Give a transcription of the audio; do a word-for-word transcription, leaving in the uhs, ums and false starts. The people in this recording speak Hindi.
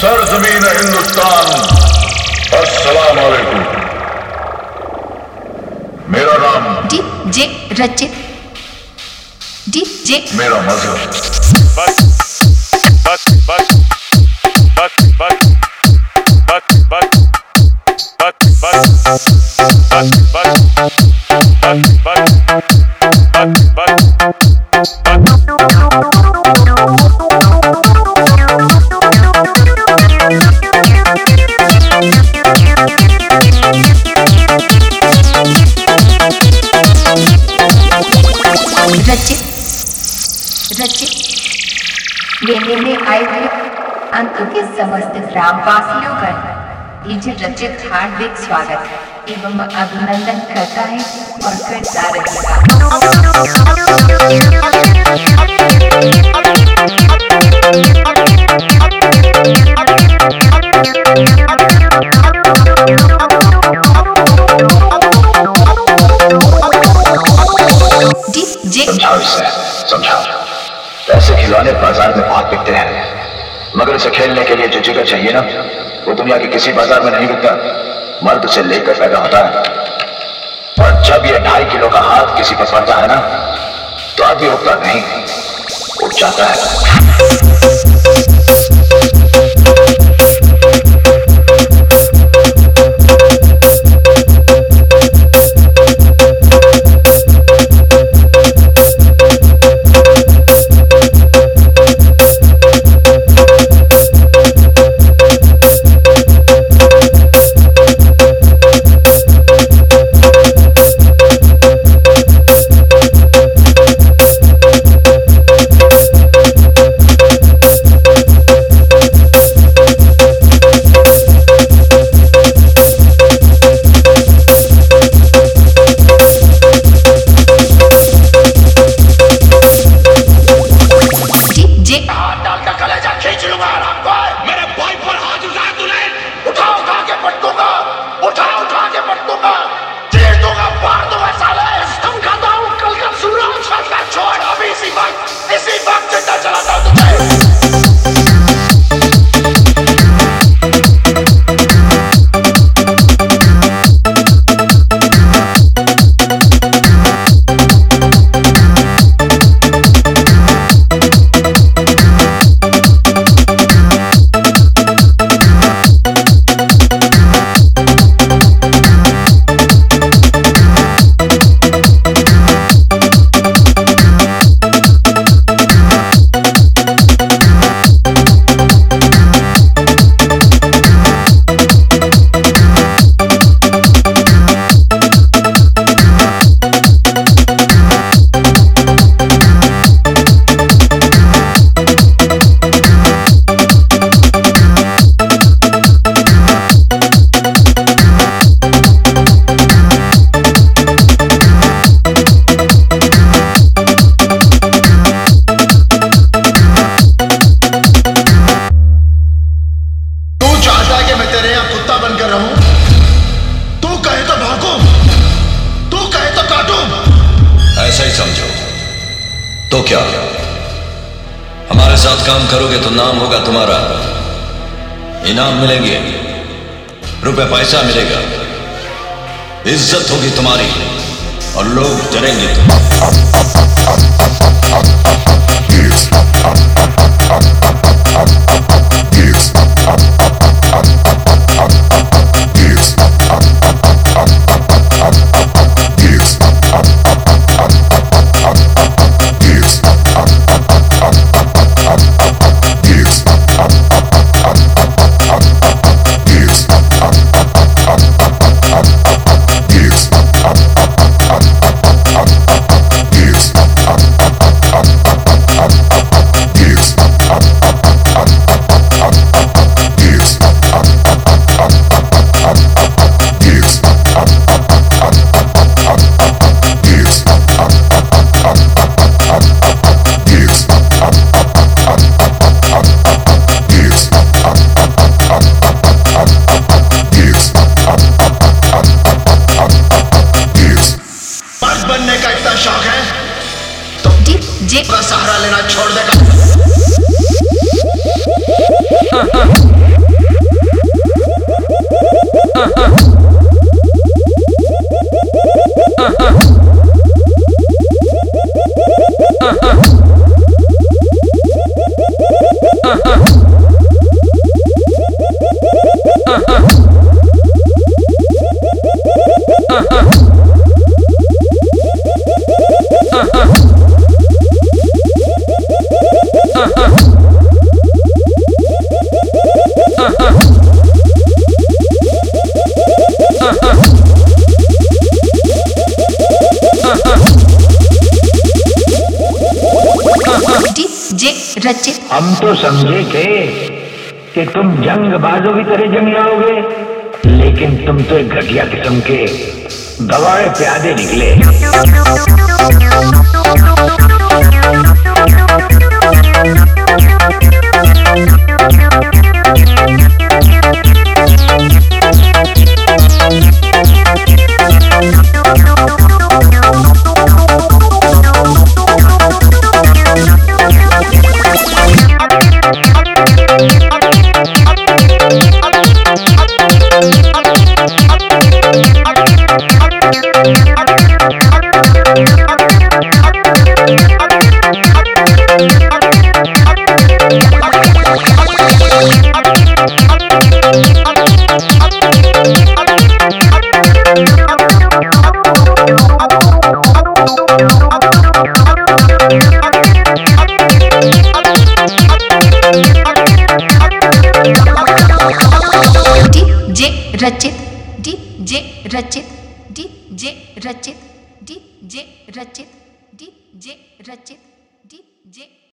सरजमीन हिंदुस्तान, अस्सलाम वालेकुम। मेरा नाम डीजे रचित, डीजे मेरा मजहब। बस बस बस बस बस बस बस बस बस बस बस बस रचित रचित लेने में आए हुए अंक के समस्त ग्रामवासियों का डीजे रचित हार्दिक स्वागत एवं अभिनंदन करता है और करता रहेगा। समझाओ इसे, समझाओ। ऐसे खिलौने बाजार में बहुत बिकते हैं, मगर उसे खेलने के लिए जो जगह चाहिए ना, वो दुनिया के किसी बाजार में नहीं बिकता। मर्द उसे लेकर पैदा होता है, और जब ये ढाई किलो का हाथ किसी पर पड़ता है ना, तो आदमी उठता नहीं, उठ जाता है। तो क्या हमारे साथ काम करोगे तो नाम होगा तुम्हारा, इनाम मिलेंगे, रुपए पैसा मिलेगा, इज्जत होगी तुम्हारी और लोग डरेंगे हम तो समझे थे कि तुम जंगबाजों की तरह जंग लाओगे, लेकिन तुम तो एक घटिया किस्म के गवाए प्यादे निकले। रचित डीजे रचित डीजे रचित डीजे रचित डीजे रचित